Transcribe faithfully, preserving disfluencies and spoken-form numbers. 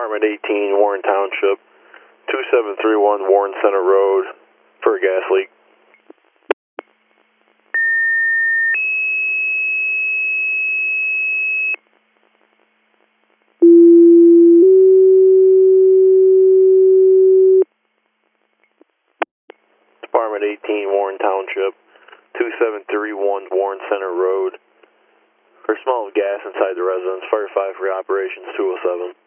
Department eighteen, Warren Township, two seven three one Warren Center Road, for a gas leak. Department eighteen, Warren Township, two seven three one Warren Center Road. For smell of gas inside the residence, Fire five for operations two oh seven.